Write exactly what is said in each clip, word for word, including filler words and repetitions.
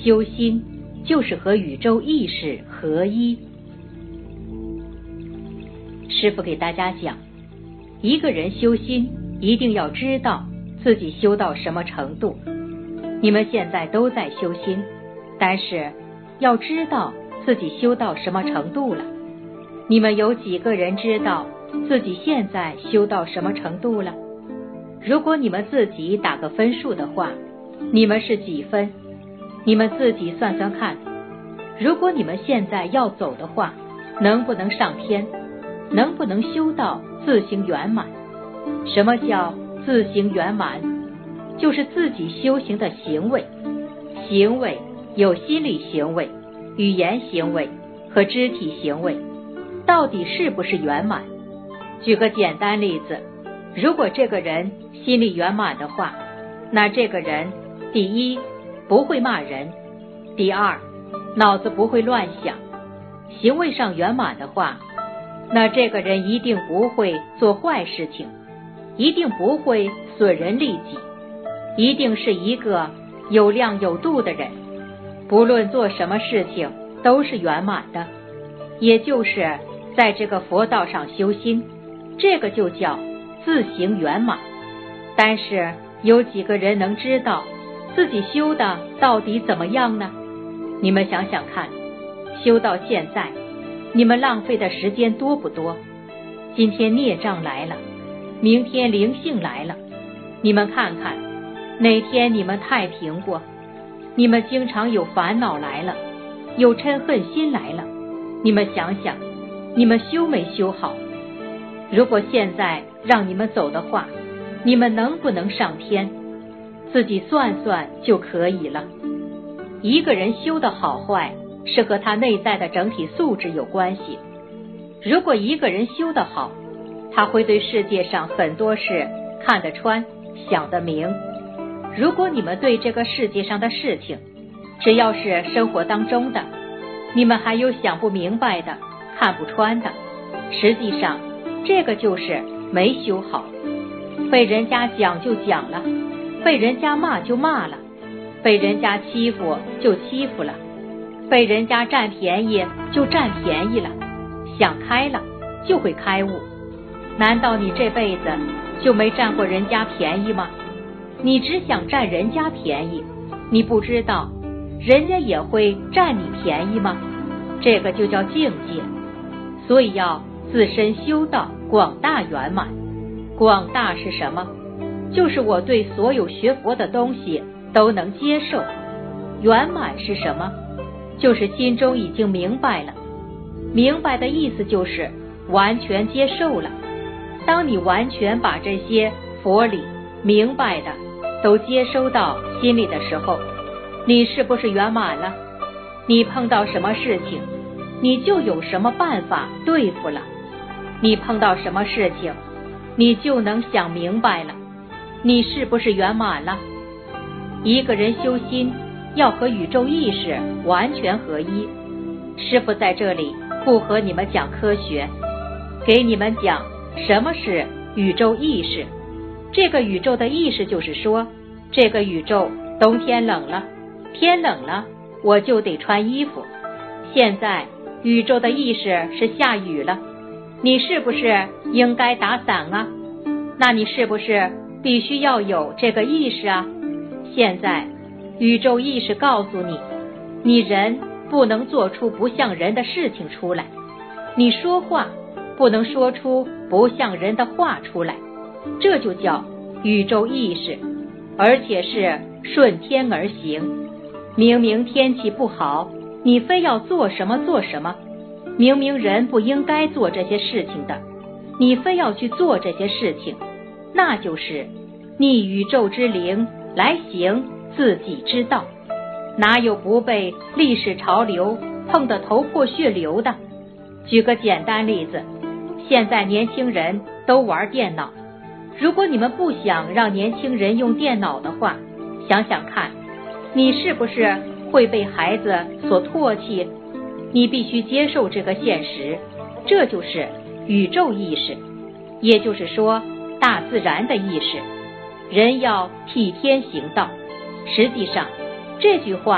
修心就是和宇宙意识合一。师父给大家讲，一个人修心一定要知道自己修到什么程度。你们现在都在修心，但是要知道自己修到什么程度了。你们有几个人知道自己现在修到什么程度了？如果你们自己打个分数的话，你们是几分？你们自己算算看。如果你们现在要走的话，能不能上天？能不能修到自行圆满？什么叫自行圆满？就是自己修行的行为。行为有心理行为、语言行为和肢体行为，到底是不是圆满？举个简单例子，如果这个人心理圆满的话，那这个人第一不会骂人，第二脑子不会乱想。行为上圆满的话，那这个人一定不会做坏事情，一定不会损人利己，一定是一个有量有度的人，不论做什么事情都是圆满的。也就是在这个佛道上修心，这个就叫自行圆满。但是有几个人能知道自己修的到底怎么样呢？你们想想看，修到现在，你们浪费的时间多不多？今天孽障来了，明天灵性来了，你们看看，哪天你们太平过？你们经常有烦恼来了，有嗔恨心来了，你们想想，你们修没修好？如果现在让你们走的话，你们能不能上天？自己算算就可以了。一个人修的好坏是和他内在的整体素质有关系。如果一个人修得好，他会对世界上很多事看得穿，想得明。如果你们对这个世界上的事情，只要是生活当中的，你们还有想不明白的，看不穿的，实际上这个就是没修好。被人家讲就讲了，被人家骂就骂了，被人家欺负就欺负了，被人家占便宜就占便宜了，想开了就会开悟。难道你这辈子就没占过人家便宜吗？你只想占人家便宜，你不知道人家也会占你便宜吗？这个就叫境界。所以要自身修道广大圆满。广大是什么？就是我对所有学佛的东西都能接受。圆满是什么？就是心中已经明白了。明白的意思就是完全接受了。当你完全把这些佛理明白的都接收到心里的时候，你是不是圆满了？你碰到什么事情，你就有什么办法对付了。你碰到什么事情，你就能想明白了。你是不是圆满了？一个人修心要和宇宙意识完全合一。师父在这里不和你们讲科学，给你们讲什么是宇宙意识。这个宇宙的意识就是说，这个宇宙冬天冷了，天冷了，我就得穿衣服。现在宇宙的意识是下雨了，你是不是应该打伞啊？那你是不是必须要有这个意识啊？现在宇宙意识告诉你，你人不能做出不像人的事情出来，你说话不能说出不像人的话出来，这就叫宇宙意识，而且是顺天而行。明明天气不好，你非要做什么做什么，明明人不应该做这些事情的，你非要去做这些事情，那就是逆宇宙之灵来行自己之道。哪有不被历史潮流碰得头破血流的？举个简单例子，现在年轻人都玩电脑，如果你们不想让年轻人用电脑的话，想想看，你是不是会被孩子所唾弃？你必须接受这个现实，这就是宇宙意识，也就是说大自然的意识。人要替天行道，实际上这句话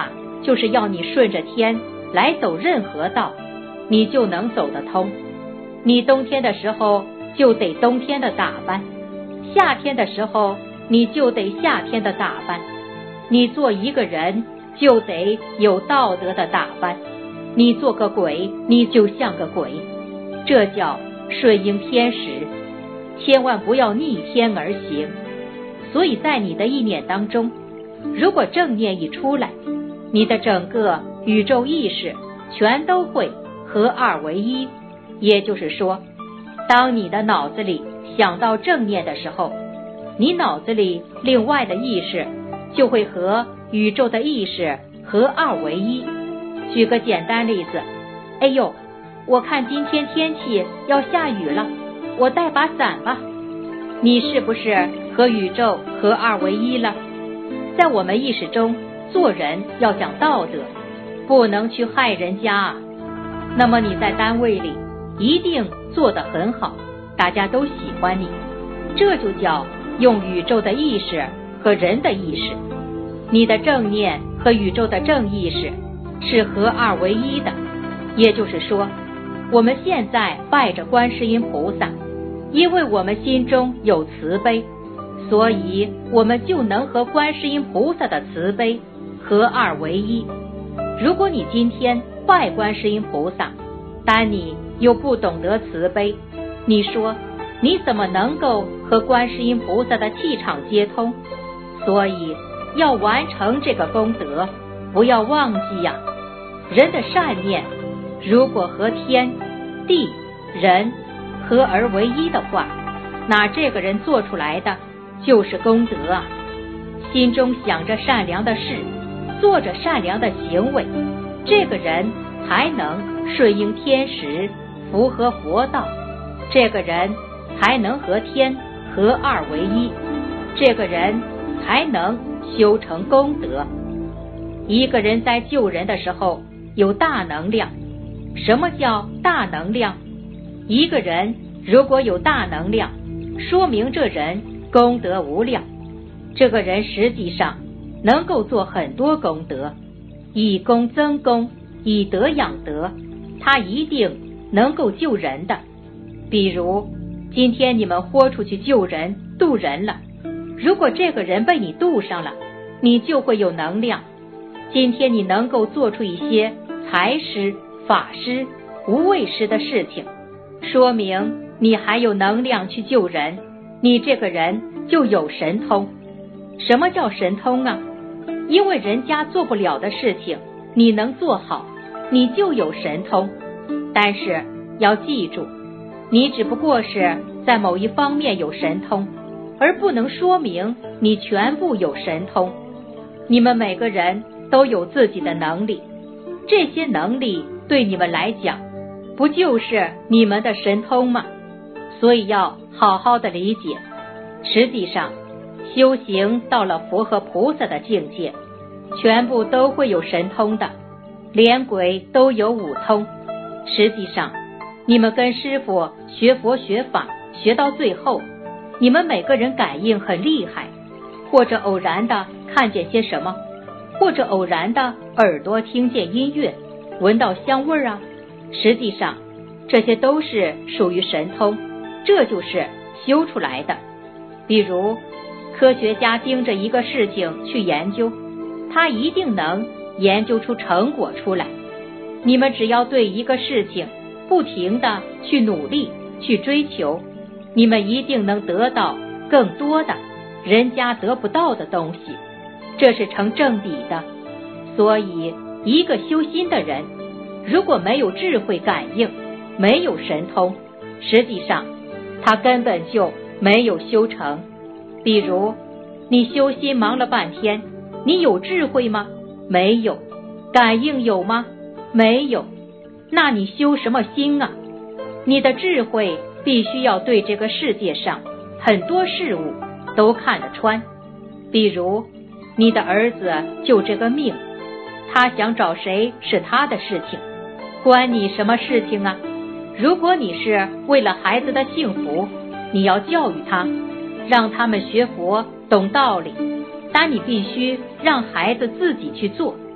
就是要你顺着天来走任何道，你就能走得通。你冬天的时候就得冬天的打扮，夏天的时候你就得夏天的打扮，你做一个人就得有道德的打扮，你做个鬼你就像个鬼，这叫顺应天时，千万不要逆天而行。所以在你的意念当中，如果正念一出来，你的整个宇宙意识全都会合二为一。也就是说，当你的脑子里想到正念的时候，你脑子里另外的意识就会和宇宙的意识合二为一。举个简单例子，哎呦，我看今天天气要下雨了，我带把伞吧。你是不是和宇宙合二为一了？在我们意识中，做人要讲道德，不能去害人家啊。那么你在单位里一定做得很好，大家都喜欢你，这就叫用宇宙的意识和人的意识。你的正念和宇宙的正意识是合二为一的。也就是说，我们现在拜着观世音菩萨，因为我们心中有慈悲，所以我们就能和观世音菩萨的慈悲合二为一。如果你今天拜观世音菩萨，但你又不懂得慈悲，你说你怎么能够和观世音菩萨的气场接通？所以要完成这个功德，不要忘记呀、啊，人的善念如果和天地人合而为一的话，那这个人做出来的就是功德啊。心中想着善良的事，做着善良的行为，这个人才能顺应天时，符合佛道，这个人才能和天合二为一，这个人才能修成功德。一个人在救人的时候有大能量。什么叫大能量？一个人如果有大能量，说明这人功德无量，这个人实际上能够做很多功德，以功增功，以德养德，他一定能够救人的。比如今天你们豁出去救人渡人了，如果这个人被你渡上了，你就会有能量。今天你能够做出一些财施法施无畏施的事情，说明你还有能量去救人，你这个人就有神通。什么叫神通啊？因为人家做不了的事情你能做好，你就有神通。但是要记住，你只不过是在某一方面有神通，而不能说明你全部有神通。你们每个人都有自己的能力，这些能力对你们来讲不就是你们的神通吗？所以要好好的理解。实际上修行到了佛和菩萨的境界，全部都会有神通的，连鬼都有五通。实际上你们跟师父学佛学法学到最后，你们每个人感应很厉害，或者偶然的看见些什么，或者偶然的耳朵听见音乐，闻到香味啊，实际上这些都是属于神通，这就是修出来的。比如科学家盯着一个事情去研究，他一定能研究出成果出来。你们只要对一个事情不停的去努力去追求，你们一定能得到更多的人家得不到的东西，这是成正比的。所以一个修心的人如果没有智慧感应，没有神通，实际上他根本就没有修成。比如你修心忙了半天，你有智慧吗？没有。感应有吗？没有。那你修什么心啊？你的智慧必须要对这个世界上很多事物都看得穿。比如你的儿子就这个命，他想找谁是他的事情，关你什么事情啊？如果你是为了孩子的幸福，你要教育他，让他们学佛懂道理，但你必须让孩子自己去做。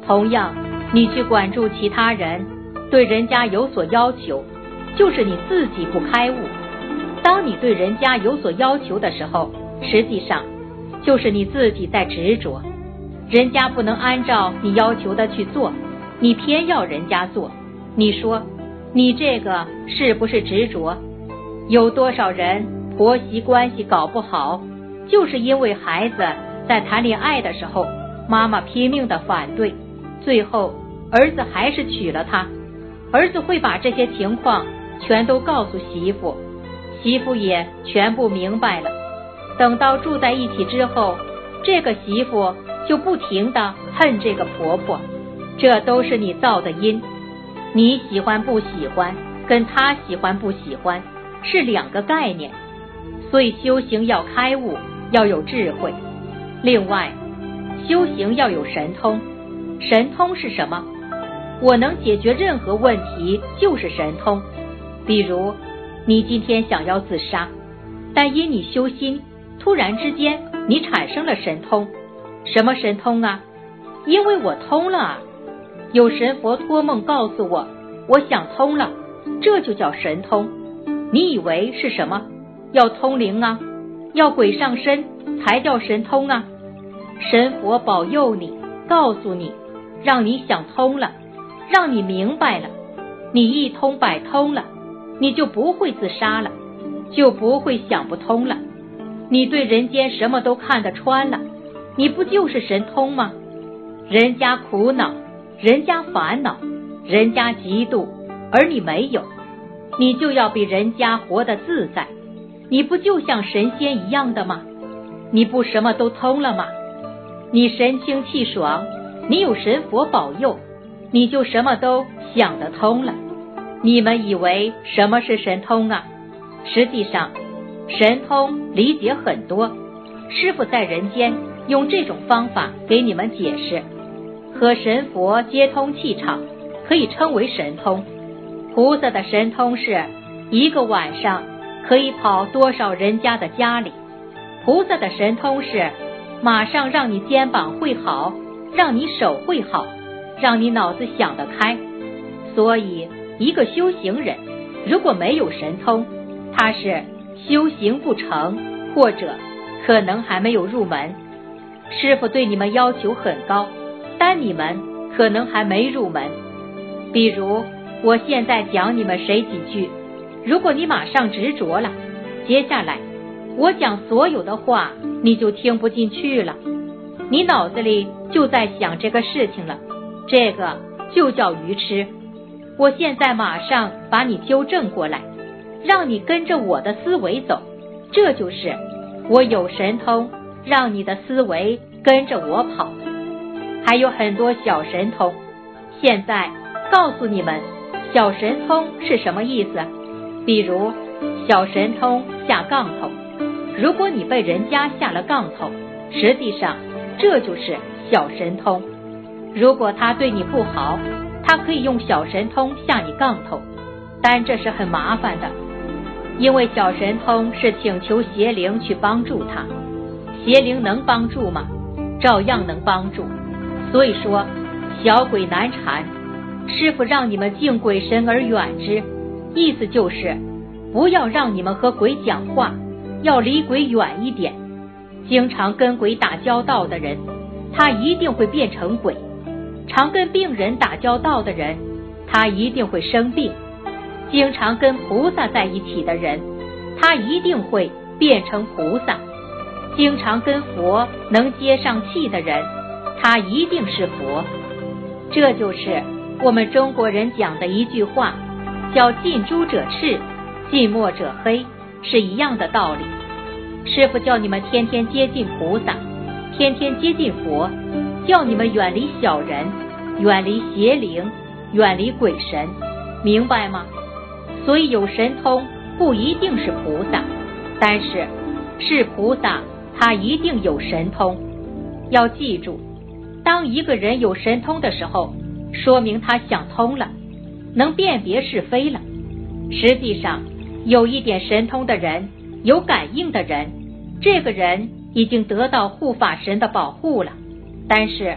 同样，你去管住其他人，对人家有所要求，就是你自己不开悟。当你对人家有所要求的时候，实际上就是你自己在执着。人家不能按照你要求的去做，你偏要人家做，你说你这个是不是执着？有多少人婆媳关系搞不好，就是因为孩子在谈恋爱的时候，妈妈拼命的反对，最后儿子还是娶了她。儿子会把这些情况全都告诉媳妇，媳妇也全部明白了。等到住在一起之后，这个媳妇就不停地恨这个婆婆，这都是你造的因。你喜欢不喜欢跟她喜欢不喜欢是两个概念，所以修行要开悟，要有智慧。另外，修行要有神通。神通是什么？我能解决任何问题就是神通。比如你今天想要自杀，但因你修心，突然之间你产生了神通。什么神通啊？因为我通了啊！有神佛托梦告诉我，我想通了，这就叫神通。你以为是什么？要通灵啊，要鬼上身才叫神通啊。神佛保佑你，告诉你，让你想通了，让你明白了，你一通百通了，你就不会自杀了，就不会想不通了。你对人间什么都看得穿了，你不就是神通吗？人家苦恼，人家烦恼，人家嫉妒，而你没有，你就要比人家活得自在。你不就像神仙一样的吗？你不什么都通了吗？你神清气爽，你有神佛保佑，你就什么都想得通了。你们以为什么是神通啊？实际上神通理解很多，师父在人间用这种方法给你们解释。和神佛接通气场可以称为神通。菩萨的神通是一个晚上可以跑多少人家的家里。菩萨的神通是马上让你肩膀会好，让你手会好，让你脑子想得开。所以一个修行人如果没有神通，他是修行不成，或者可能还没有入门。师父对你们要求很高，但你们可能还没入门。比如我现在讲你们谁几句，如果你马上执着了，接下来我讲所有的话你就听不进去了，你脑子里就在想这个事情了，这个就叫愚痴。我现在马上把你纠正过来，让你跟着我的思维走，这就是我有神通，让你的思维跟着我跑。还有很多小神通，现在告诉你们小神通是什么意思。比如小神通下杠头，如果你被人家下了杠头，实际上这就是小神通。如果他对你不好，他可以用小神通下你杠头，但这是很麻烦的，因为小神通是请求邪灵去帮助他，邪灵能帮助吗？照样能帮助。所以说小鬼难缠，师父让你们敬鬼神而远之，意思就是不要让你们和鬼讲话，要离鬼远一点。经常跟鬼打交道的人，他一定会变成鬼；常跟病人打交道的人，他一定会生病；经常跟菩萨在一起的人，他一定会变成菩萨；经常跟佛能接上气的人，他一定是佛。这就是我们中国人讲的一句话，叫近朱者赤，近墨者黑，是一样的道理。师父叫你们天天接近菩萨，天天接近佛，叫你们远离小人，远离邪灵，远离鬼神，明白吗？所以有神通不一定是菩萨，但是是菩萨他一定有神通。要记住，当一个人有神通的时候，说明他想通了，能辨别是非了。实际上有一点神通的人，有感应的人，这个人已经得到护法神的保护了，但是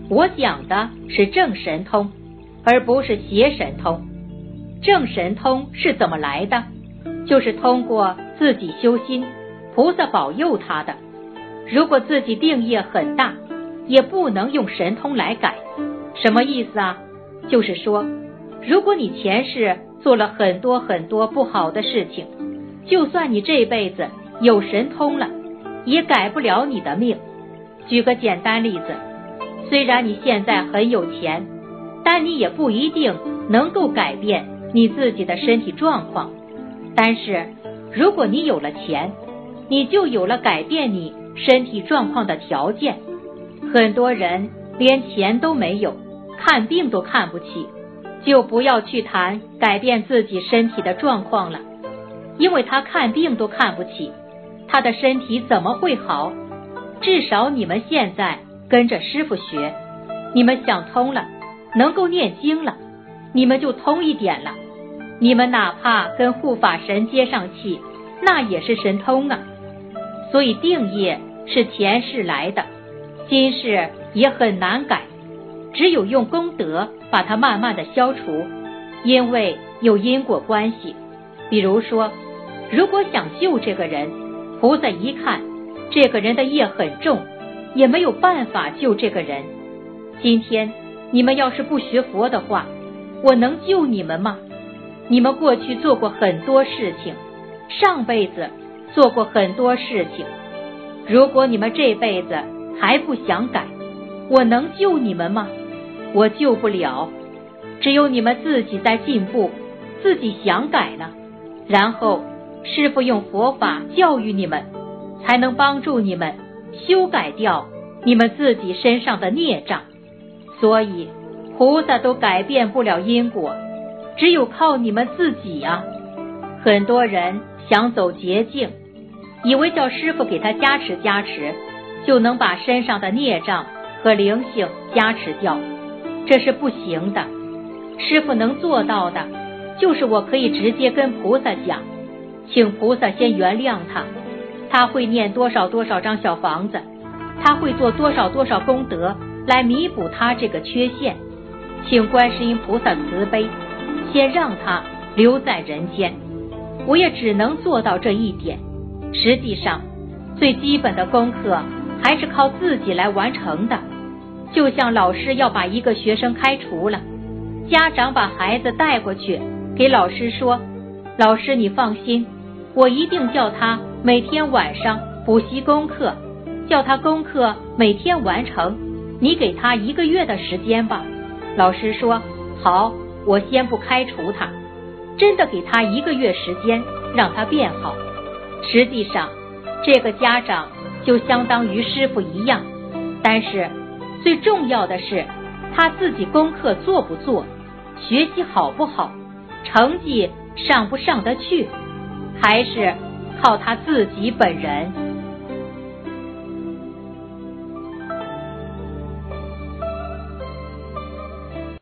我讲的是正神通，而不是邪神通。正神通是怎么来的？就是通过自己修心，菩萨保佑他的。如果自己定业很大，也不能用神通来改。什么意思啊？就是说，如果你前世做了很多很多不好的事情，就算你这辈子有神通了，也改不了你的命。举个简单例子，虽然你现在很有钱，但你也不一定能够改变你自己的身体状况。但是如果你有了钱，你就有了改变你身体状况的条件。很多人连钱都没有，看病都看不起，就不要去谈改变自己身体的状况了。因为他看病都看不起，他的身体怎么会好？至少你们现在跟着师父学，你们想通了，能够念经了，你们就通一点了。你们哪怕跟护法神接上气，那也是神通啊。所以定业是前世来的，今世也很难改，只有用功德把它慢慢的消除，因为有因果关系。比如说，如果想救这个人，菩萨一看这个人的业很重，也没有办法救这个人。今天你们要是不学佛的话，我能救你们吗？你们过去做过很多事情，上辈子做过很多事情，如果你们这辈子还不想改，我能救你们吗？我救不了。只有你们自己在进步，自己想改了，然后师父用佛法教育你们，才能帮助你们修改掉你们自己身上的孽障。所以菩萨都改变不了因果，只有靠你们自己啊。很多人想走捷径，以为叫师父给他加持加持，就能把身上的孽障和灵性加持掉，这是不行的。师父能做到的，就是我可以直接跟菩萨讲，请菩萨先原谅他，他会念多少多少张小房子，他会做多少多少功德来弥补他这个缺陷，请观世音菩萨慈悲，先让他留在人间。我也只能做到这一点。实际上最基本的功课还是靠自己来完成的。就像老师要把一个学生开除了，家长把孩子带过去给老师说，老师你放心，我一定叫他每天晚上补习功课，叫他功课每天完成，你给他一个月的时间吧。老师说好，我先不开除他。真的给他一个月时间让他变好。实际上这个家长就相当于师父一样，但是最重要的是他自己功课做不做，学习好不好，成绩上不上得去，还是靠他自己本人。